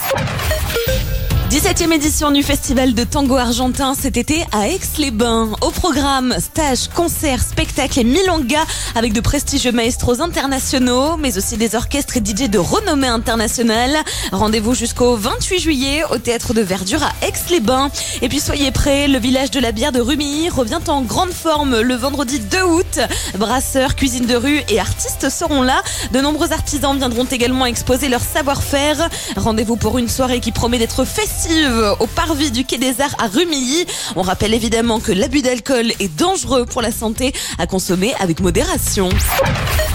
17e édition du Festival de Tango Argentin cet été à Aix-les-Bains. Au programme, stages, concerts, spectacles et milongas avec de prestigieux maestros internationaux, mais aussi des orchestres et DJ de renommée internationale. Rendez-vous jusqu'au 28 juillet au Théâtre de Verdure à Aix-les-Bains. Et puis soyez prêts, le village de la bière de Rumilly revient en grande forme le vendredi 2 août. Brasseurs, cuisine de rue et artistes seront là. De nombreux artisans viendront également exposer leur savoir-faire. Rendez-vous pour une soirée qui promet d'être festive au parvis du Quai des Arts à Rumilly. On rappelle évidemment que l'abus d'alcool est dangereux pour la santé, à consommer avec modération.